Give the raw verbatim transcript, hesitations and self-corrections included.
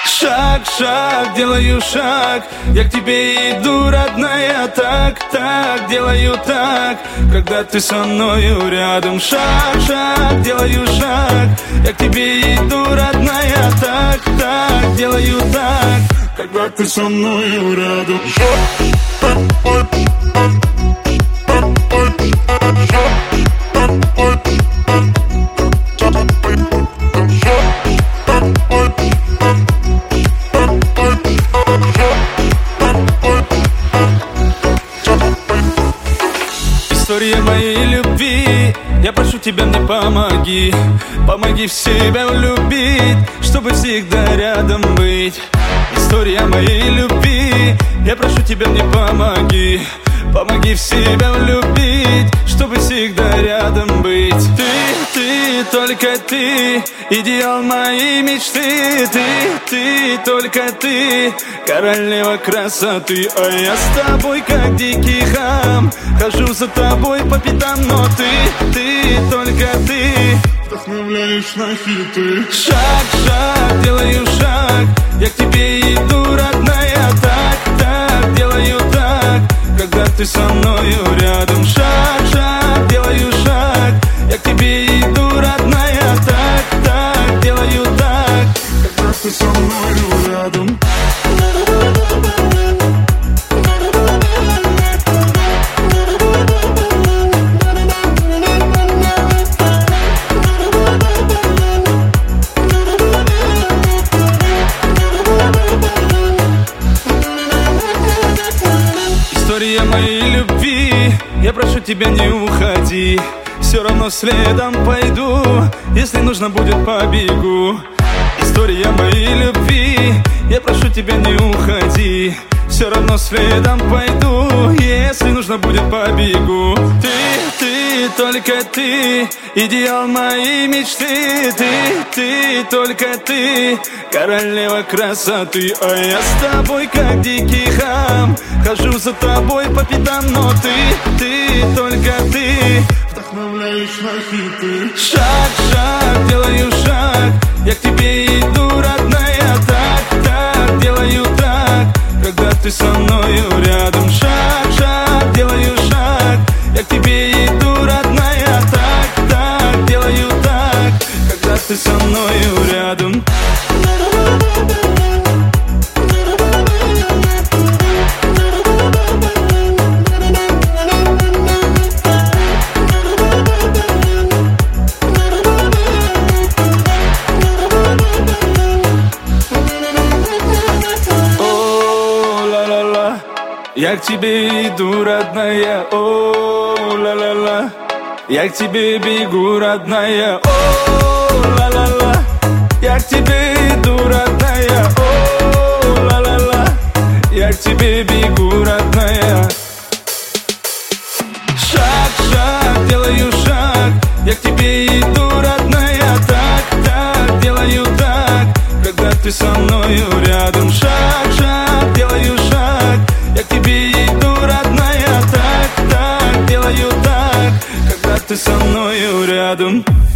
Шаг, шаг, делаю шаг, я к тебе иду, родная. Так, так, делаю так, когда ты со мною рядом. Шаг, шаг, делаю шаг, я к тебе иду, родная. Так, так, делаю так, когда ты со мною рядом. История моей любви, я прошу тебя, мне помоги. Помоги в себя влюбить, чтобы всегда рядом быть. История моей любви, я прошу тебя, мне помоги. Помоги в себя влюбить, чтобы всегда рядом быть. Ты, ты, только ты, идеал моей мечты. Ты, ты, только ты, королева красоты. А я с тобой, как дикий хам, хожу за тобой по пятам. Но ты, ты, только ты, вдохновляешь на хиты. Шаг, шаг, делаю шаг, я к тебе иду, родная. Так, так, делаю так, когда ты со мною рядом. Шаг, шаг, делаю шаг, я к тебе иду, родная. Так, так, делаю так, когда ты со мною рядом. История моей любви, я прошу тебя, не уходи. Все равно следом пойду, если нужно будет, побегу. История моей любви, я прошу тебя, не уходи. Все равно следом пойду, если нужно будет, побегу. Ты, ты, только ты, идеал моей мечты. Ты, ты, только ты, королева красоты. А я с тобой, как дикий хам, хожу за тобой по пятам. Но ты, ты, только ты, вдохновляешь на хиты. Шаг, шаг, делаю шаг, я к тебе иду, родная. Так, так, делаю так, когда ты со мною рядом. Шаг, шаг, делаю шаг, я к тебе иду, родная. Так, так, делаю так, когда ты со мною рядом. Я к тебе иду, родная, о, ла-ла-ла. Я к тебе бегу, родная, о, ла-ла-ла. Я к тебе иду, родная, о, ла-ла-ла. Я к тебе бегу, родная. Шаг, шаг, делаю шаг, я к тебе иду, родная. Так, так, делаю так, когда ты со мною рядом. Шаг, шаг, делаю шаг, я к тебе иду, родная. Так, так, делаю так, когда ты со мною рядом.